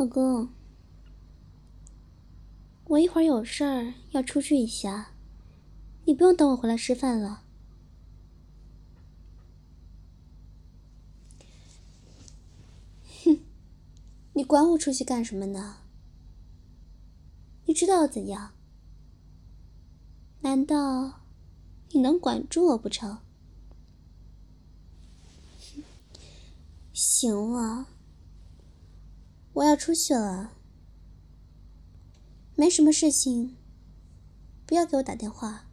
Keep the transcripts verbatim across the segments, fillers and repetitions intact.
老公，我一会儿有事儿要出去一下，你不用等我回来吃饭了。哼，你管我出去干什么呢？你知道要怎样？难道你能管住我不成？行了，我要出去了，没什么事情，不要给我打电话。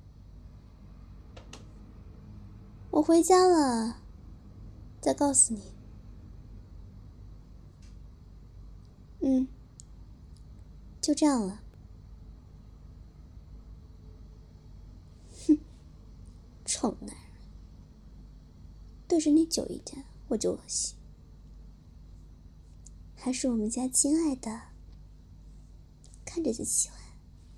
我回家了，再告诉你。嗯，就这样了。哼，臭男人，对着你久一点我就恶心。还是我们家亲爱的，看着就喜欢。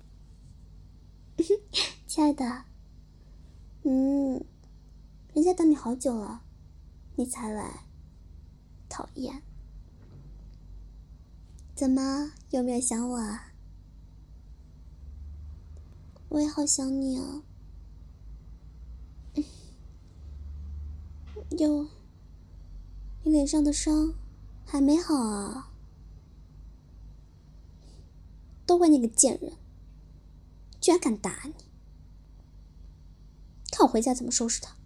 亲爱的，嗯，人家等你好久了，你才来，讨厌。怎么，有没有想我啊？我也好想你啊。哟，你脸上的伤还没好啊？都怪那个贱人，居然敢打你！看我回家怎么收拾他。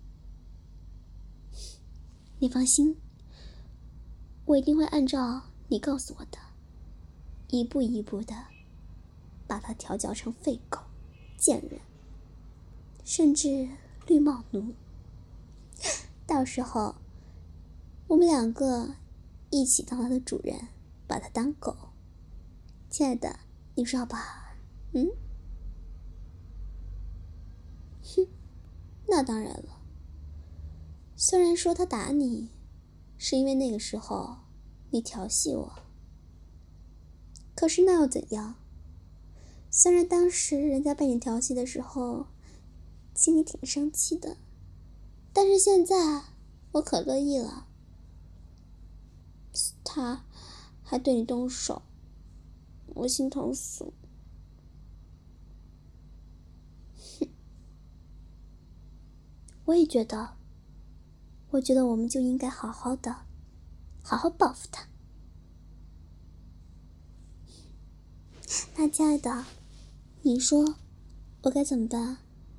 你放心，我一定会按照你告诉我的，一步一步的把他调教成废狗、贱人，甚至绿帽奴。到时候我们两个一起当他的主人，把他当狗。亲爱的，你说好不好？嗯？哼，那当然了。虽然说他打你是因为那个时候你调戏我，可是那又怎样？虽然当时人家被你调戏的时候心里挺生气的，但是现在我可乐意了。他还对你动手，我心疼死。哼，我也觉得，我觉得我们就应该好好的，好好报复他。那亲爱的，你说我该怎么办？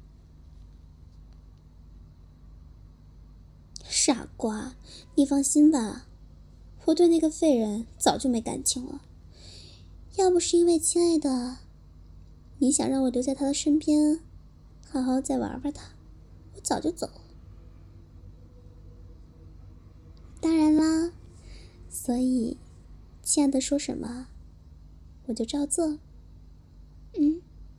傻瓜，你放心吧，我对那个废人早就没感情了。要不是因为亲爱的你想让我留在他的身边，好好再玩玩他，我早就走了。当然啦，所以亲爱的说什么我就照做。嗯，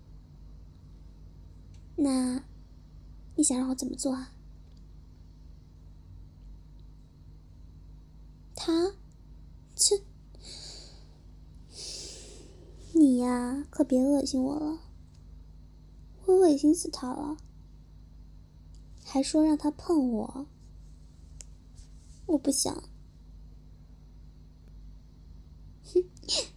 那你想让我怎么做啊？他，切，你呀可别恶心我了，我恶心死他了。还说让他碰我，我不想。哼，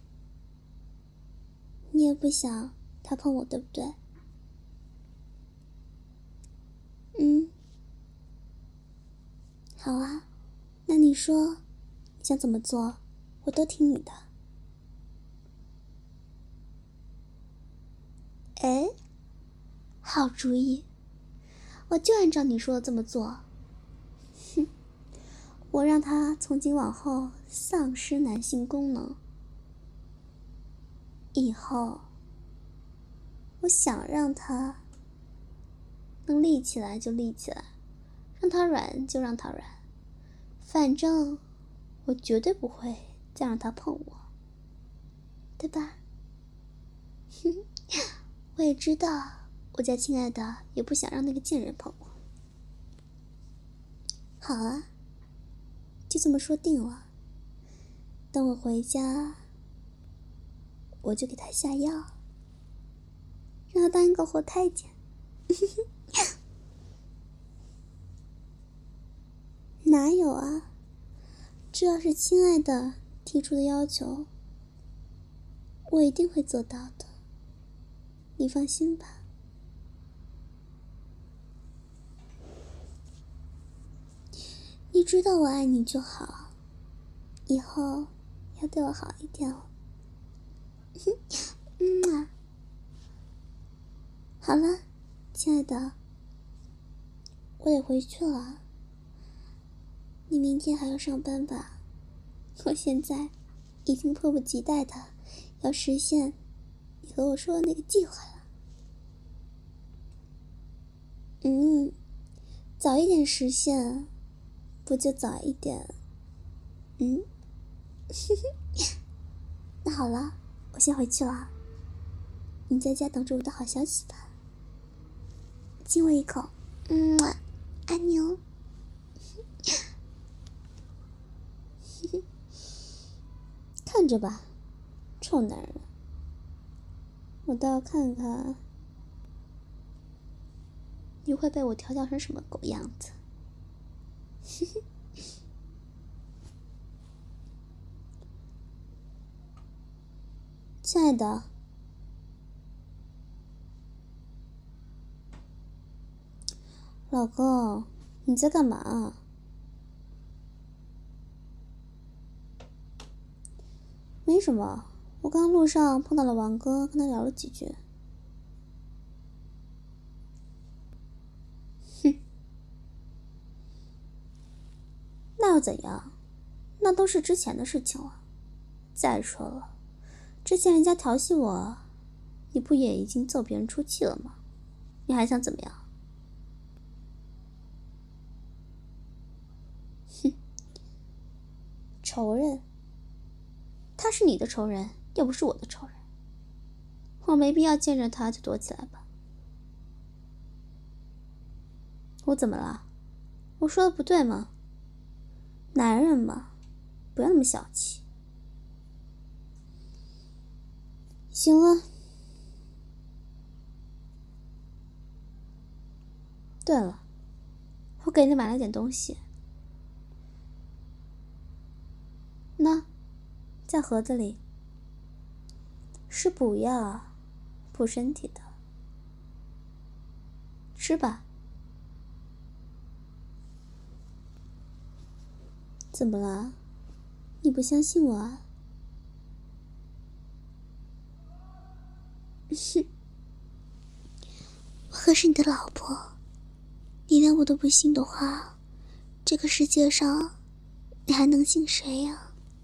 你也不想他碰我对不对？嗯，好啊，那你说你想怎么做，我都听你的。哎，好主意，我就按照你说的这么做。哼，我让他从今往后丧失男性功能，以后我想让他能立起来就立起来，让他软就让他软，反正我绝对不会再让他碰我，对吧？哼，我也知道我家亲爱的也不想让那个贱人碰我。好啊，就这么说定了。等我回家，我就给他下药，让他当一个活太监。哪有啊，这要是亲爱的提出的要求，我一定会做到的，你放心吧。你知道我爱你就好，以后要对我好一点哦。嗯啊，好了，亲爱的，我得回去了。你明天还要上班吧？我现在已经迫不及待的要实现你和我说的那个计划了。嗯，早一点实现，不就早一点？嗯，那好了，我先回去了，你在家等着我的好消息吧。亲我一口，嗯，爱你哦。看着吧，臭男人，我倒要看看你会被我调教成什么狗样子。亲爱的，老公，你在干嘛？没什么，我刚路上碰到了王哥，跟他聊了几句。哼，那又怎样？那都是之前的事情了。再说了，之前人家调戏我，你不也已经揍别人出气了吗？你还想怎么样？哼，仇人？他是你的仇人，又不是我的仇人，我没必要见着他就躲起来吧。我怎么了？我说的不对吗？男人嘛，不要那么小气。行了。对了，我给你买了点东西，那在盒子里，是补药，补身体的，吃吧。怎么了？你不相信我啊？哼，我可是你的老婆，你连我都不信的话，这个世界上你还能信谁呀？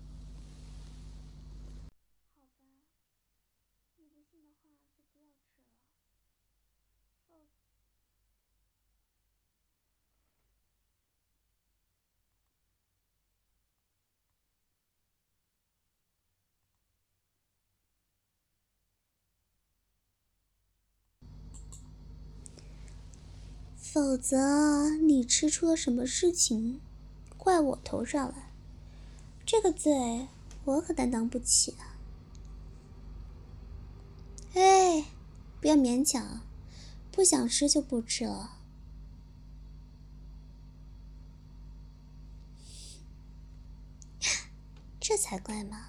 否则你吃出了什么事情，怪我头上来，这个罪我可担当不起啊。哎，不要勉强，不想吃就不吃了。这才怪嘛！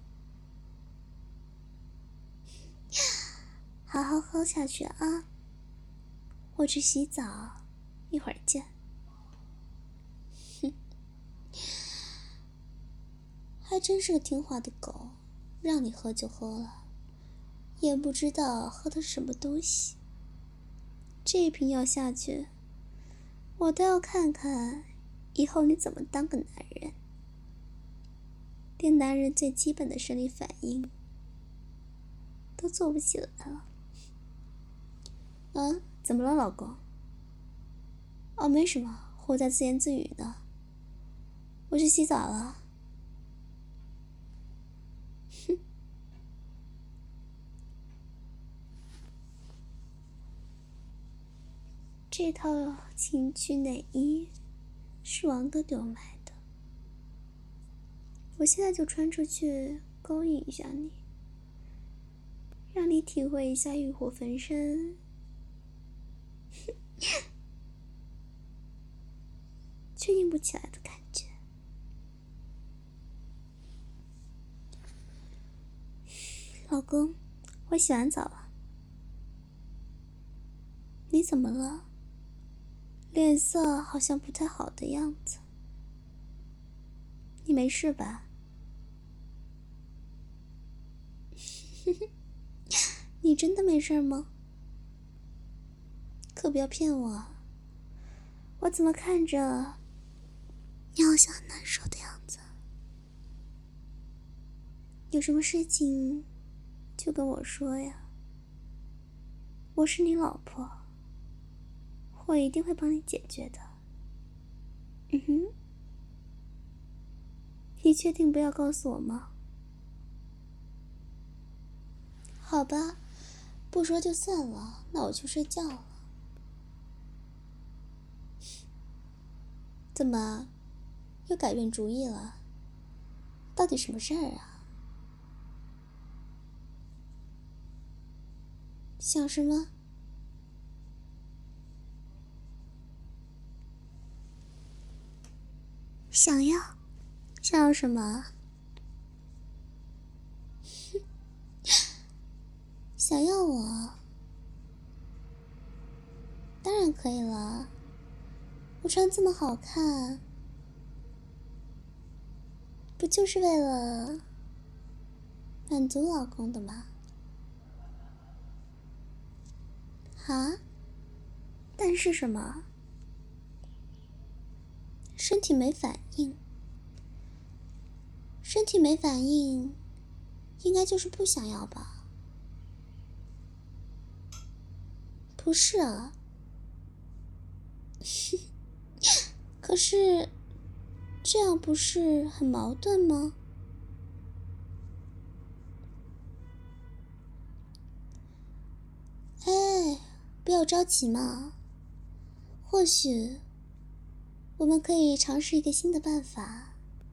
好好喝下去啊！我去洗澡，一会儿见。哼，还真是个听话的狗，让你喝就喝了，也不知道喝的是什么东西。这瓶药下去，我都要看看以后你怎么当个男人，连男人最基本的生理反应都做不起来了。啊，怎么了，老公？哦，没什么，我在自言自语呢。我去洗澡了。哼，这套情趣内衣是王哥给我买的，我现在就穿出去勾引一下你，让你体会一下欲火焚身却硬不起来的感觉。 老公，我洗完澡了。你怎么了？脸色好像不太好的样子。你没事吧？你真的没事吗？可不要骗我，我怎么看着你好像很难受的样子？有什么事情就跟我说呀，我是你老婆，我一定会帮你解决的。嗯哼，你确定不要告诉我吗？好吧，不说就算了，那我去睡觉了。怎么又改变主意了？到底什么事儿啊？想什么？想要？想要什么？想要我？当然可以了，我穿这么好看，不就是为了满足老公的吗？啊？但是什么？身体没反应。身体没反应，应该就是不想要吧？不是啊。可是这样不是很矛盾吗？哎，不要着急嘛，或许我们可以尝试一个新的办法，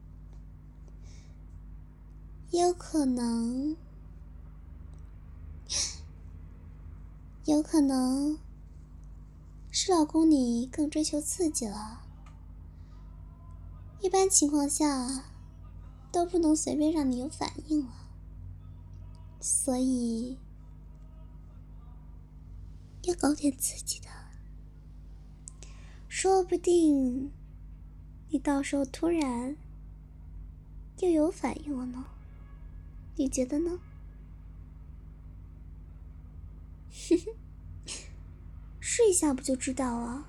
也有可能，有可能是老公你更追求刺激了。一般情况下都不能随便让你有反应了，所以要搞点刺激的，说不定你到时候突然又有反应了呢，你觉得呢？试一下不就知道了。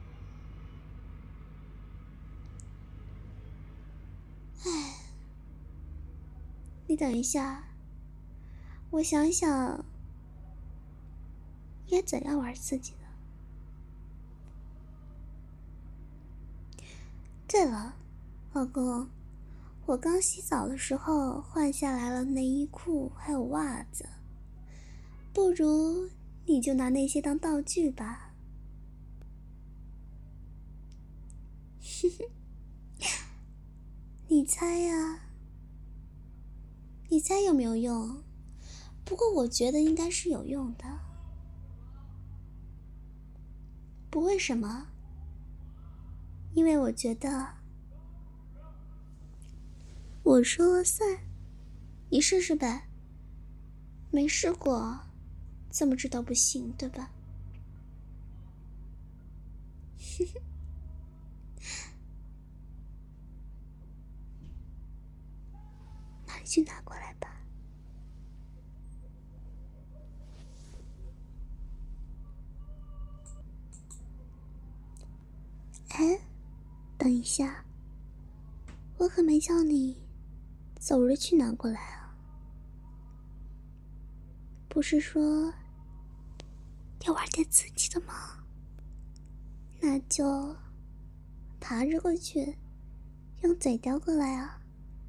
哎，你等一下，我想想应该怎样玩刺激的。对了，老公，我刚洗澡的时候换下来了内衣裤还有袜子，不如你就拿那些当道具吧。你猜呀？你猜有没有用？不过我觉得应该是有用的。不为什么？因为我觉得我说了算，你试试呗。没试过，怎么知道不行，对吧？那你去拿过来吧。哎，等一下，我可没叫你走着去拿过来啊。不是说要玩点刺激的吗？那就爬着过去，用嘴叼过来啊。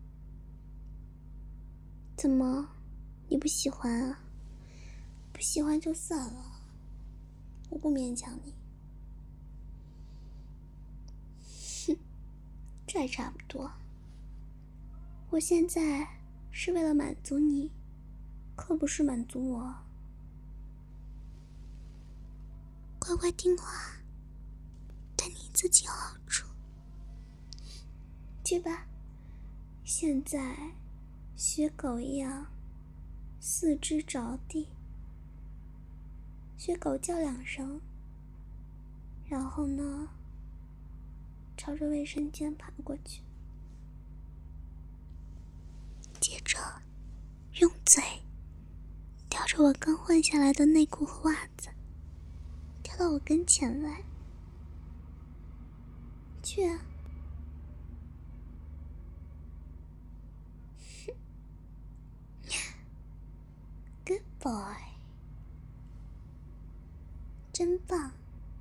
怎么，你不喜欢啊？不喜欢就算了，我不勉强你。哼，这还差不多。我现在是为了满足你，可不是满足我。乖乖听话，对你自己有好处。去吧，现在学狗一样四肢着地，学狗叫两声，然后呢，朝着卫生间爬过去，接着用嘴叼着我刚换下来的内裤和袜子，跳到我跟前来。去啊！Good boy， 真棒。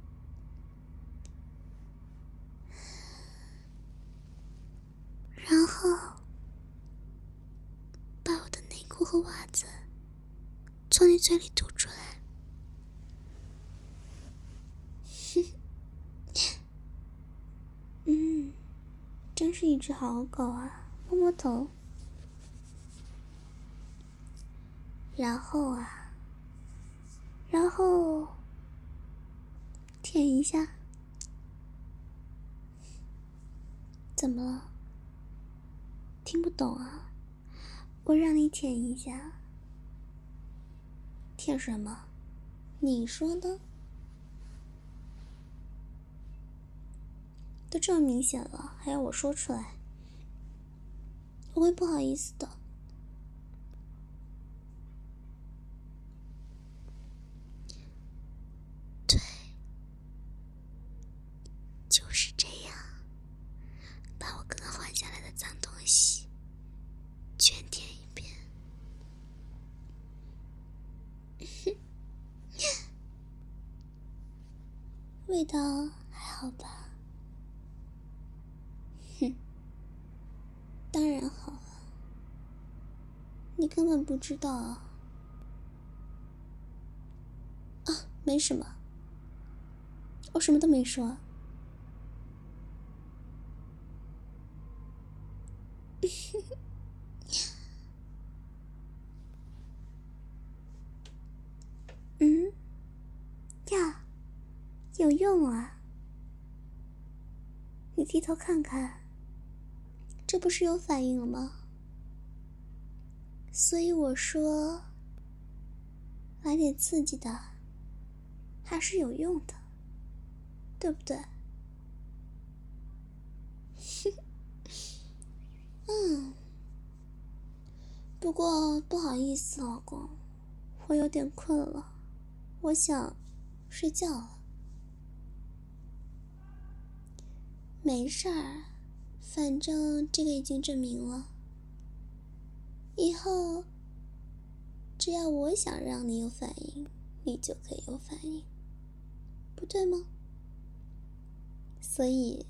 然后把我的内裤和袜子从你嘴里吐出来。嗯，真是一只好狗啊，摸摸头。然后啊，然后舔一下。怎么了？听不懂啊？我让你舔一下。舔什么？你说的？都这么明显了，还要我说出来？我会不好意思的。对，就是这样，把我刚刚换下来的脏东西全舔一遍。味道还好吧？哼，当然好了，你根本不知道啊。啊，没什么，我什么都没说。嗯，呀，有用啊！你低头看看，这不是有反应了吗？所以我说，来点刺激的，还是有用的，对不对？嗯，不过不好意思，老公，我有点困了，我想睡觉了。没事儿，反正这个已经证明了，以后只要我想让你有反应，你就可以有反应，不对吗？所以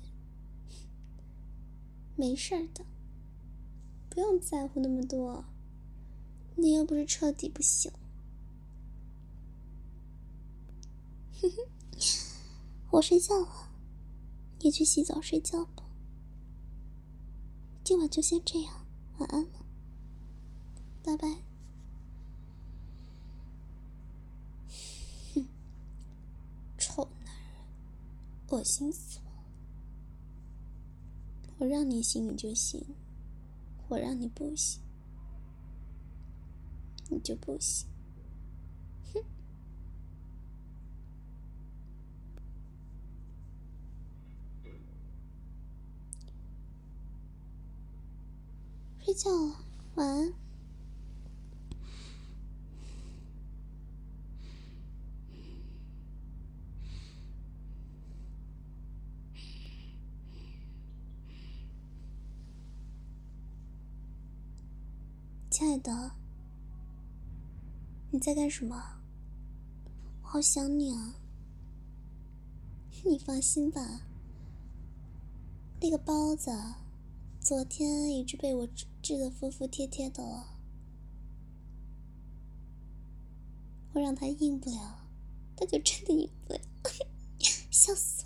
没事儿的，不用在乎那么多，你又不是彻底不行。我睡觉了，你去洗澡睡觉吧。今晚就先这样，晚安了，拜拜。哼，臭男人，恶心死我了！我让你行你就行，我让你不行你就不行。哼。睡觉了，晚安。亲爱的，你在干什么？我好想你啊。你放心吧，那个包子昨天一直被我治得服服帖帖的了，我让他硬不了，他就真的硬不了。笑死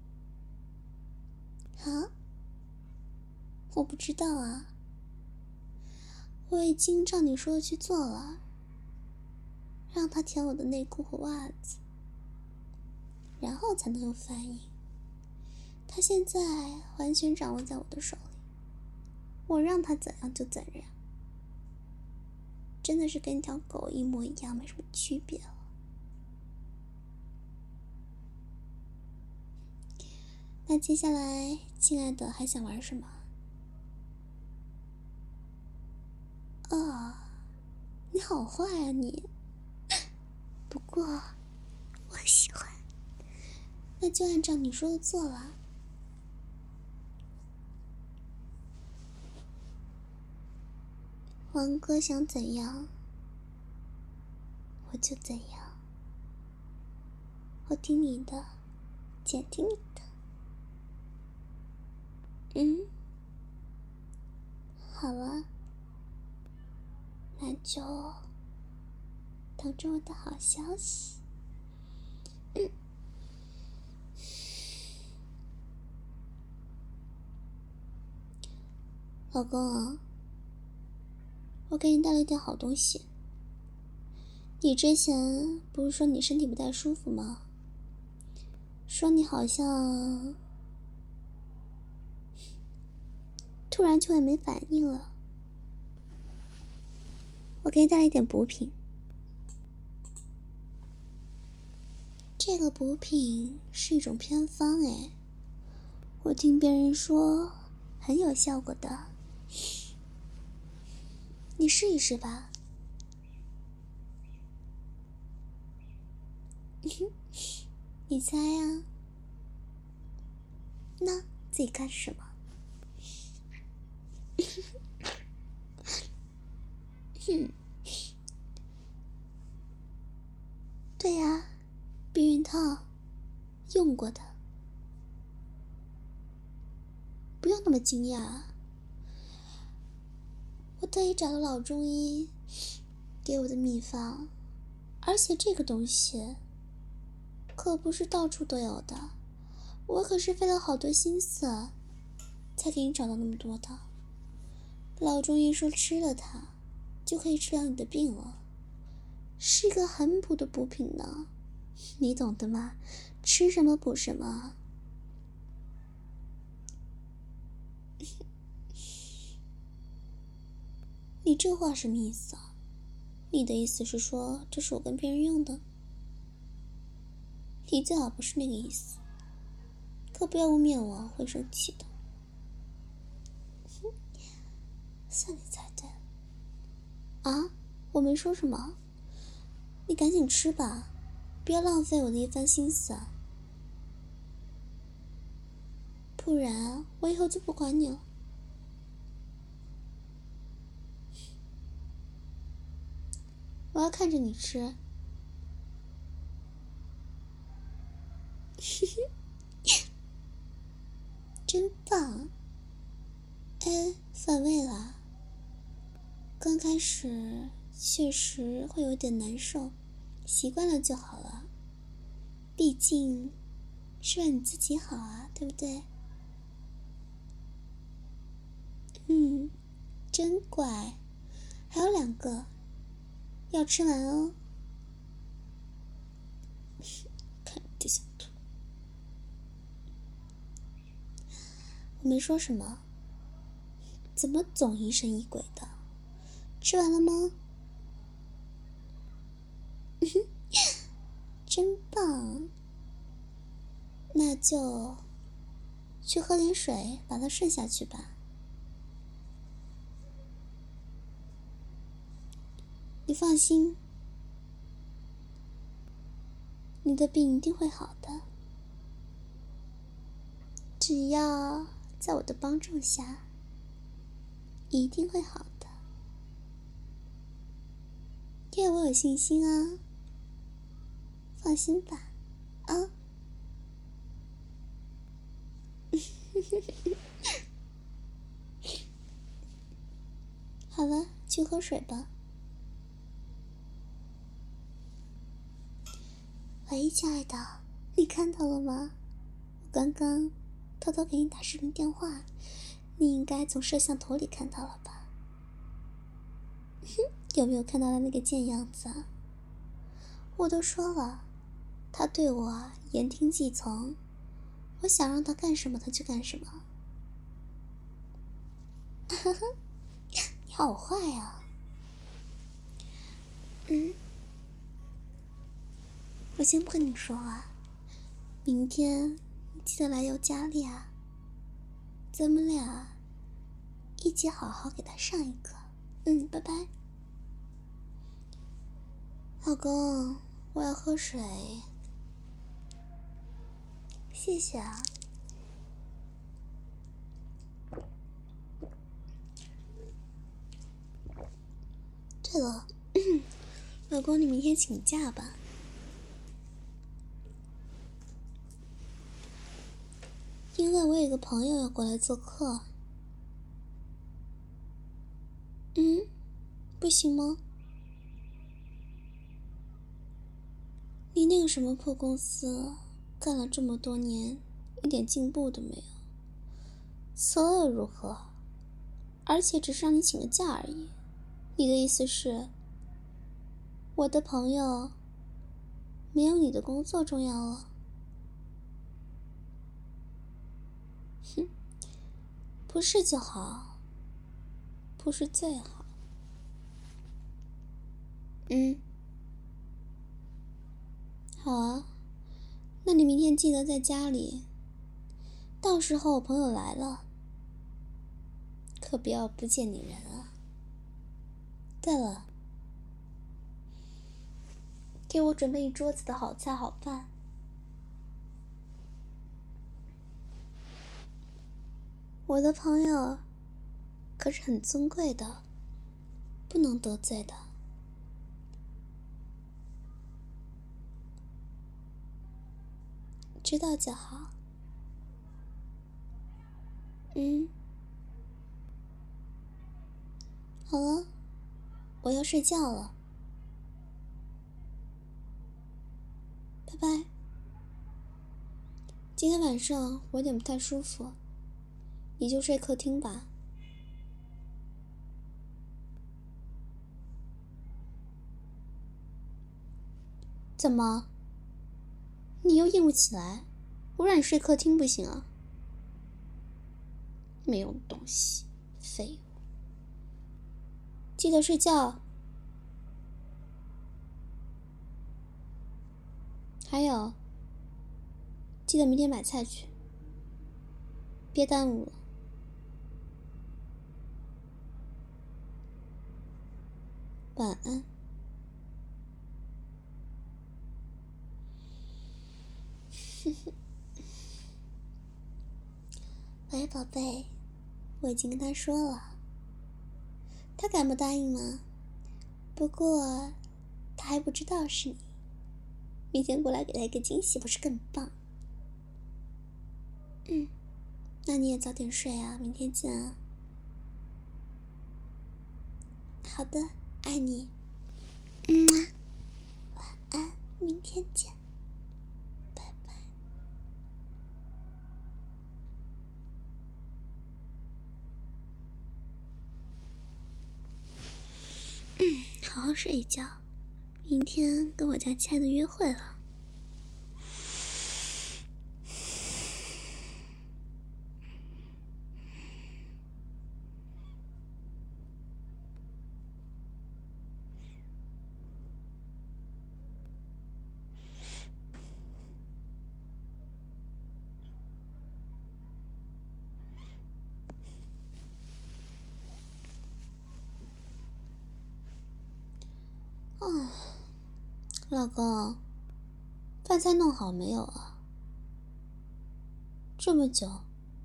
我了。啊？我不知道啊，我已经照你说的去做了，让他舔我的内裤和袜子，然后才能有反应。他现在完全掌握在我的手里，我让他怎样就怎样。 真的是跟条狗一模一样，没什么区别了。那接下来，亲爱的还想玩什么？哦，你好坏啊你！不过我喜欢，那就按照你说的做了。王哥想怎样，我就怎样。我听你的，姐听你的。嗯，好了，那就等着我的好消息。嗯，老公啊，我给你带了一点好东西。你之前不是说你身体不太舒服吗？说你好像突然就会没反应了。我给你带了一点补品。这个补品是一种偏方哎，我听别人说很有效果的，你试一试吧。你猜啊？那自己干什么？哼，对呀，避孕套用过的，不用那么惊讶。我特意找了老中医给我的秘方，而且这个东西可不是到处都有的，我可是费了好多心思才给你找到那么多的。老中医说吃了它就可以治疗你的病了，是一个很补的补品呢，你懂的吗？吃什么补什么。你这话什么意思啊？你的意思是说这是我跟别人用的？你最好不是那个意思，可不要污蔑我，会生气的。算你猜对了。啊，我没说什么，你赶紧吃吧，不要浪费我的一番心思啊，不然我以后就不管你了。我要看着你吃。真棒。哎，反胃了。刚开始确实会有点难受，习惯了就好了，毕竟是为你自己好啊，对不对？嗯，真乖。还有两个要吃完哦。看这小兔，我没说什么，怎么总疑神疑鬼的？吃完了吗？真棒。那就去喝点水，把它顺下去吧。你放心，你的病一定会好的，只要在我的帮助下，一定会好的，因为我有信心啊。放心吧，啊。好了，去喝水吧。喂，亲爱的，你看到了吗？我刚刚偷偷给你打视频电话，你应该从摄像头里看到了吧？有没有看到他那个贱样子啊？我都说了，他对我言听计从，我想让他干什么他就干什么。你好坏啊！ 嗯，我先不跟你说话，明天你记得来尤家里啊，咱们俩一起好好给他上一课。嗯，拜拜。老公，我要喝水。谢谢啊。对了，老公，你明天请假吧。因为我有个朋友要过来做客。嗯，不行吗？你那个什么破公司干了这么多年，一点进步都没有，所又如何？而且只是让你请个假而已。你的意思是，我的朋友没有你的工作重要了？哼，不是就好，不是最好。嗯，好啊，那你明天记得在家里，到时候我朋友来了，可不要不见你人啊。对了，给我准备一桌子的好菜好饭。我的朋友可是很尊贵的，不能得罪的。知道就好。嗯，好了，我要睡觉了，拜拜。今天晚上我有点不太舒服，你就睡客厅吧。怎么？你又硬不起来？我让你睡客厅不行啊？没用的东西，废物！记得睡觉。还有，记得明天买菜去，别耽误了。晚安。喂，宝贝，我已经跟他说了，他敢不答应吗？不过他还不知道是你，明天过来给他一个惊喜，不是更棒？嗯，那你也早点睡啊，明天见啊。好的，爱你。嗯，晚安，明天见。好好睡一觉，明天跟我家亲爱的约会了。哦，老公，饭菜弄好没有啊？这么久，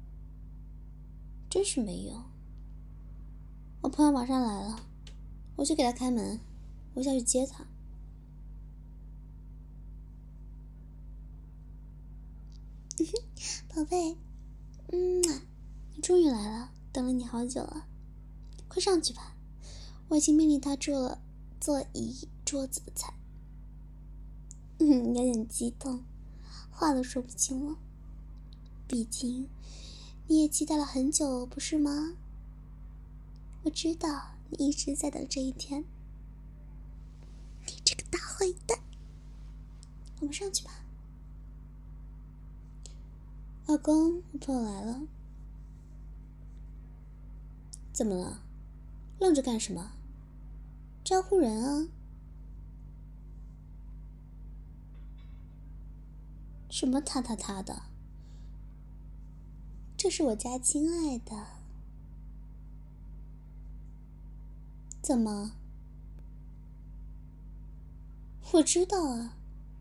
真是没用。我朋友马上来了，我去给他开门，我下去接他。宝贝，嗯，你终于来了，等了你好久了，快上去吧，我已经命令他做了做一桌子的菜。嗯，有点激动，话都说不清了。毕竟你也期待了很久，不是吗？我知道你一直在等这一天。你这个大坏蛋！我们上去吧。老公，我朋友来了。怎么了？愣着干什么？招呼人啊！ 什么他他他的？这是我家亲爱的。怎么？我知道啊，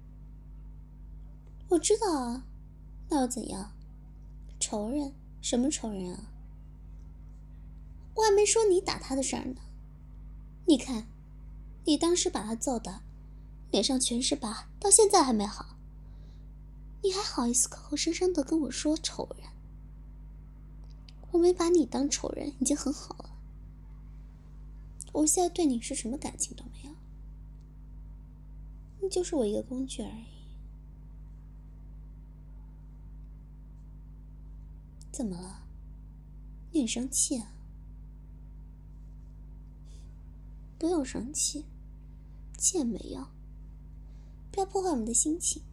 我知道啊，那又怎样？仇人？什么仇人啊？我还没说你打他的事儿呢。你看，你当时把他揍的脸上全是疤，到现在还没好，你还好意思口口声声的跟我说仇人？我没把你当仇人已经很好了，我现在对你是什么感情都没有，你就是我一个工具而已。怎么了？你很生气啊？不用生气，气也没用，不要破坏我们的心情。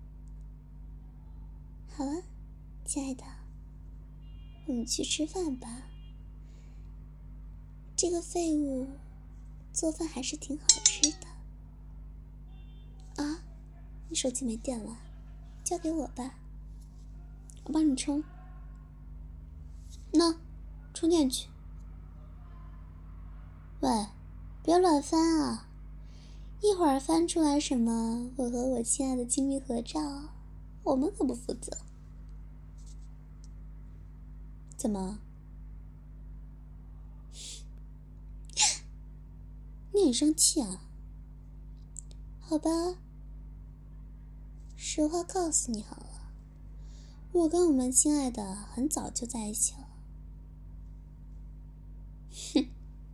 好了，亲爱的，我们去吃饭吧。这个废物做饭还是挺好吃的。啊，你手机没电了，交给我吧，我帮你充。那，充电去。喂，别乱翻啊！一会儿翻出来什么我和我亲爱的亲密合照，我们可不负责。怎么？你很生气啊？好吧，实话告诉你好了，我跟我们亲爱的很早就在一起了。哼，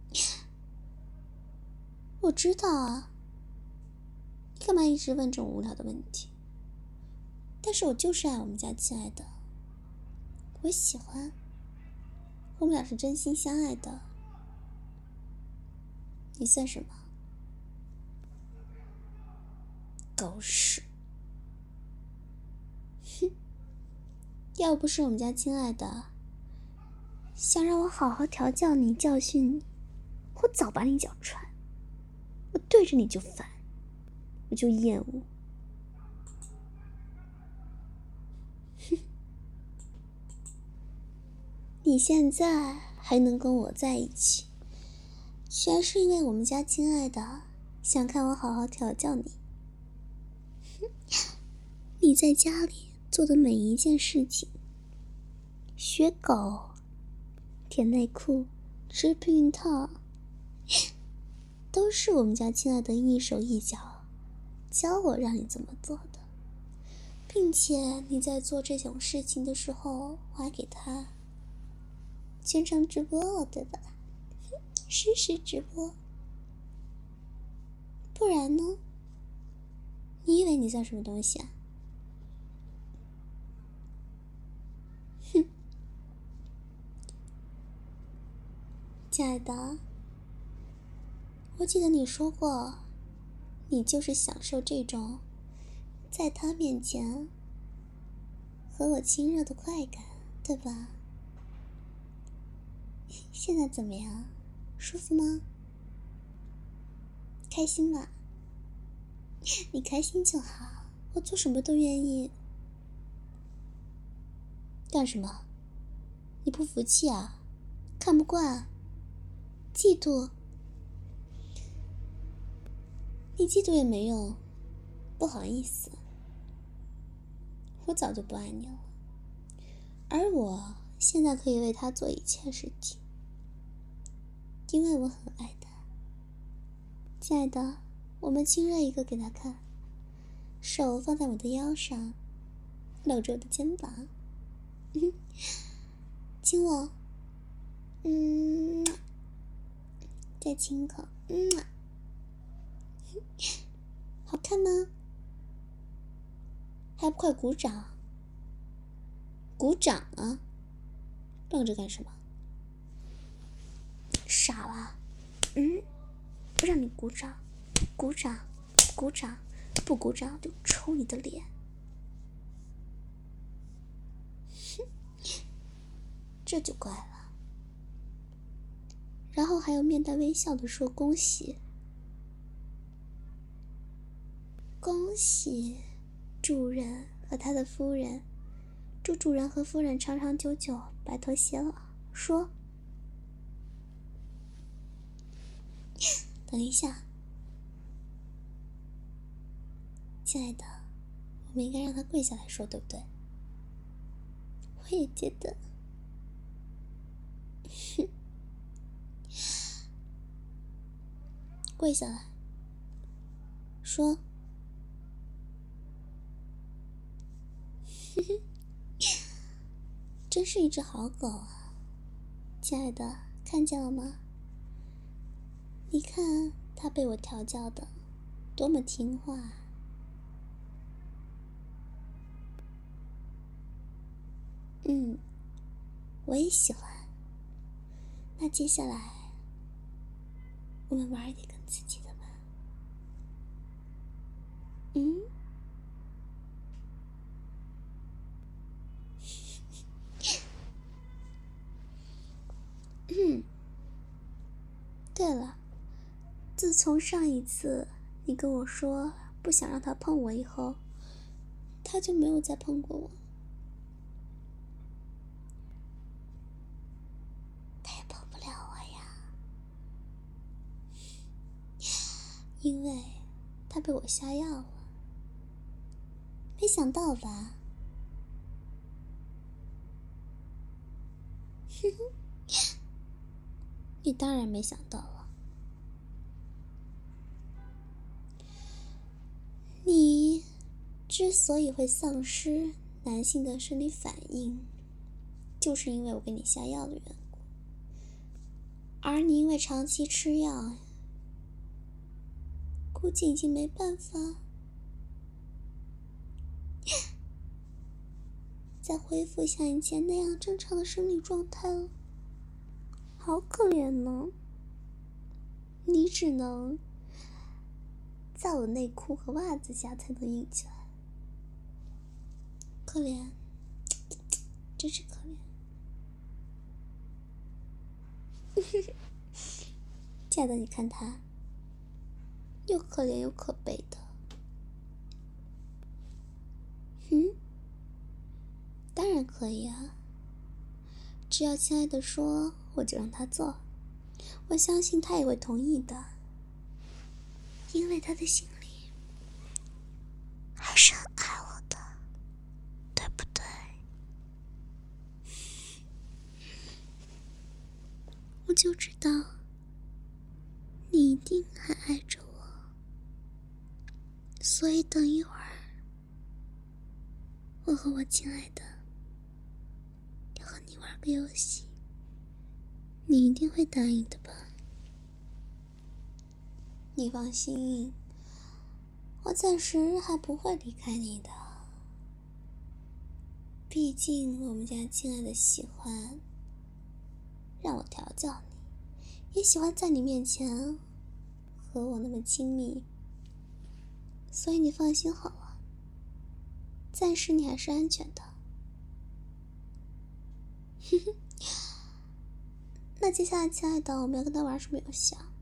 我知道啊，你干嘛一直问这种无聊的问题？但是我就是爱我们家亲爱的，我喜欢，我们俩是真心相爱的。你算什么？狗屎！哼，要不是我们家亲爱的想让我好好调教你、教训你，我早把你脚踹。我对着你就烦，我就厌恶。哼，你现在还能跟我在一起，全是因为我们家亲爱的想看我好好调教你。你在家里做的每一件事情，学狗、舔内裤、吃避孕套，都是我们家亲爱的一手一脚教我让你怎么做的，并且你在做这种事情的时候，我还给他全程直播，对吧？实时直播，不然呢？你以为你算什么东西啊？哼，亲爱的，我记得你说过，你就是享受这种在他面前和我亲热的快感，对吧？现在怎么样？舒服吗？开心吗？你开心就好，我做什么都愿意。干什么？你不服气啊？看不惯？嫉妒？你嫉妒也没用，不好意思，我早就不爱你了，而我现在可以为他做一切事情，因为我很爱他。亲爱的，我们亲热一个给他看，手放在我的腰上，搂着我的肩膀，嗯，亲我，嗯，再亲一口，嗯，好看吗？还不快鼓掌！鼓掌啊！愣着干什么？傻了？嗯，不让你鼓掌，鼓掌，鼓掌，不鼓掌就抽你的脸！哼，这就怪了。然后还有面带微笑的说恭喜，恭喜主人和他的夫人，祝主人和夫人长长久久，白头偕老，说：“等一下，亲爱的，我们应该让他跪下来说，对不对？”我也觉得。跪下来说：“真是一只好狗啊，亲爱的，看见了吗？你看它被我调教的多么听话。”嗯，我也喜欢。那接下来我们玩一点更刺激的吧。嗯，嗯，对了，自从上一次你跟我说不想让他碰我以后，他就没有再碰过我。他也碰不了我呀，因为他被我下药了。没想到吧？哼哼，你当然没想到了。你之所以会丧失男性的生理反应，就是因为我给你下药的缘故。而你因为长期吃药，估计已经没办法再恢复像以前那样正常的生理状态了。好可怜呢，你只能在我内裤和袜子下才能硬起来。可怜，真是可怜。亲爱的，你看他又可怜又可悲的。嗯，当然可以啊，只要亲爱的说，我就让他做。我相信他也会同意的，因为他的心里还是很爱我的，对不对？我就知道你一定还爱着我，所以等一会儿我和我亲爱的要和你玩个游戏，你一定会答应的吧？你放心，我暂时还不会离开你的。毕竟我们家亲爱的喜欢让我调教你，也喜欢在你面前和我那么亲密，所以你放心好了，暂时你还是安全的。哼哼，那接下来亲爱的，我们要跟他玩什么游戏啊？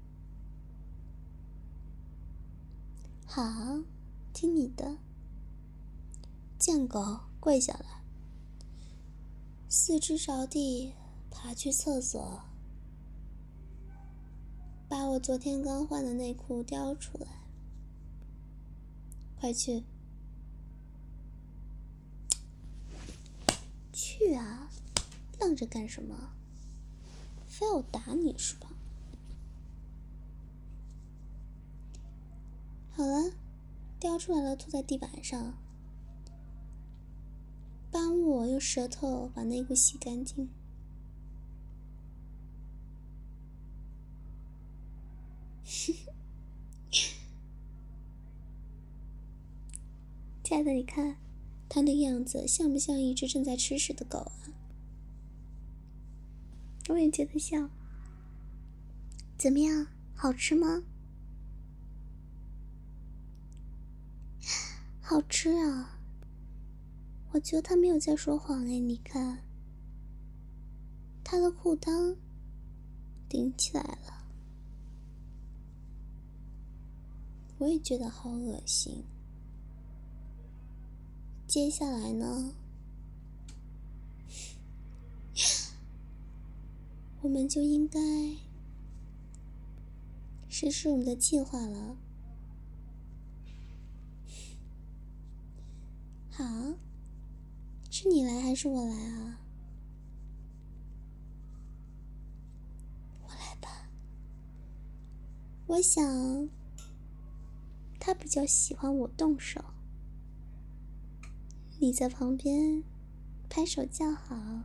好，听你的。贱狗，跪下来，四肢着地，爬去厕所，把我昨天刚换的内裤叼出来，快去！去啊，愣着干什么？非要我打你是吧？好了，叼出来了，吐在地板上。帮我用舌头把内裤洗干净。亲爱的，你看，它那个样子像不像一只正在吃屎的狗啊？我也觉得像。怎么样，好吃吗？好吃啊！我觉得他没有在说谎哎，你看，他的裤裆顶起来了，我也觉得好恶心。 接下来呢，我们就应该实施我们的计划了。好，是你来还是我来啊？我来吧。我想他比较喜欢我动手，你在旁边拍手叫好。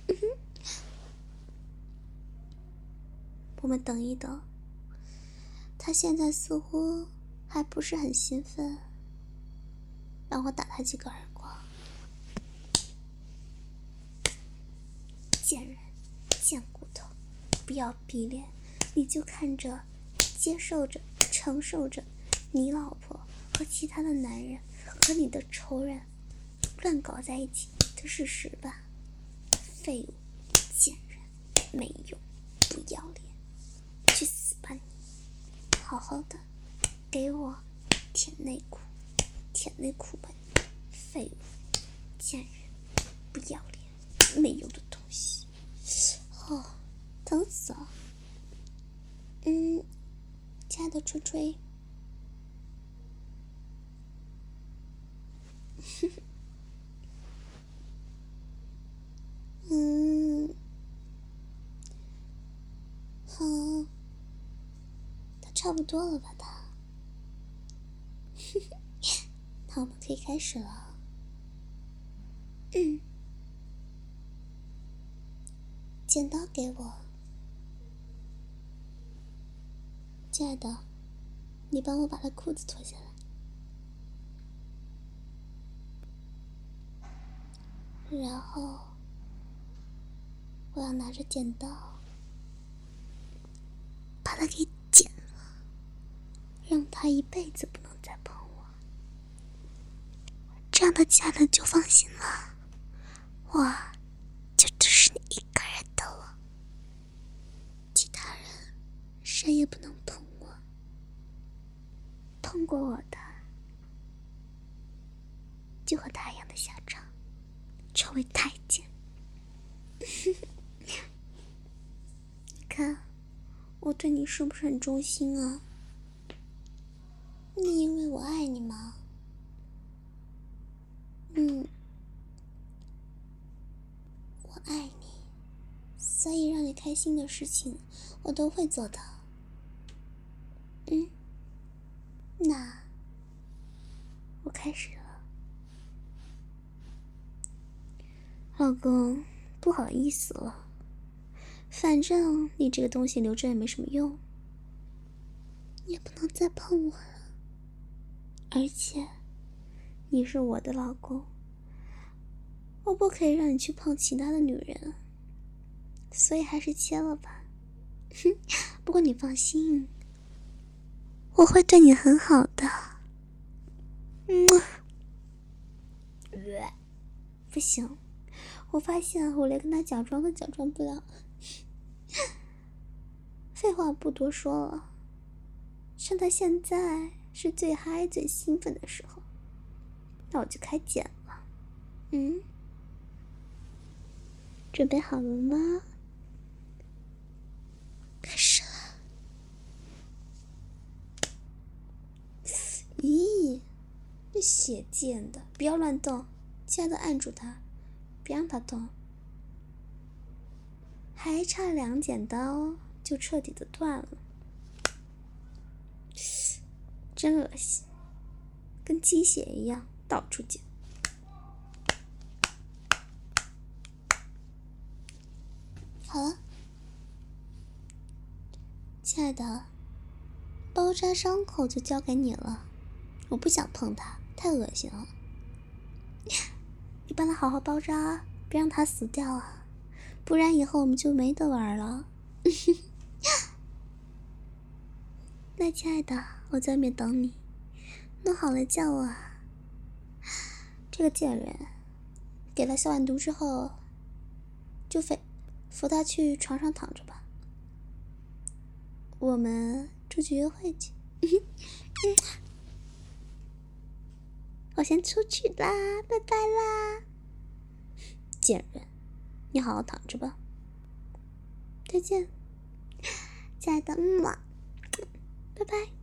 我们等一等，他现在似乎还不是很兴奋，让我打他几个耳光。贱人，贱骨头，不要逼脸，你就看着接受着承受着你老婆和其他的男人和你的仇人乱搞在一起的事实吧。废物，贱人，没用，不要脸，去死吧你！好好的给我舔内裤，舔内裤吧你！废物，贱人，不要脸，没用的东西。哦，疼死了。嗯，亲爱的吹吹。嗯，好，他差不多了吧？他，那我们可以开始了。嗯，剪刀给我，亲爱的，你帮我把他裤子脱下来。然后我要拿着剪刀把它给剪了，让他一辈子不能再碰我。这样的家人就放心了，我就只是你一个人的了，其他人谁也不能碰我。碰过我的就和他一样的下场，成为太监。你看我对你是不是很忠心啊？你因为我爱你吗？嗯，我爱你，所以让你开心的事情我都会做的。嗯，那我开始了。老公，不好意思了，反正你这个东西留着也没什么用，也不能再碰我了。而且你是我的老公，我不可以让你去碰其他的女人，所以还是切了吧。不过你放心，我会对你很好的。嗯，不行，我发现我连跟他假装都假装不了。废话不多说了，趁他现在是最嗨最兴奋的时候，那我就开剪了。嗯，准备好了吗？开始了。咦，这血溅的，不要乱动，亲爱的，按住他，别让他动。还差两剪刀就彻底的断了，真恶心，跟鸡血一样到处剪。好了，亲爱的，包扎伤口就交给你了，我不想碰它，太恶心了。你帮他好好包扎，别让他死掉啊，不然以后我们就没得玩了。那亲爱的，我在外面等你，弄好了叫我啊。这个贱人，给他消完毒之后，就扶扶他去床上躺着吧，我们出去约会去。我我先出去啦，拜拜啦。贱人，你好好躺着吧。再见，亲爱的，嗯，拜拜。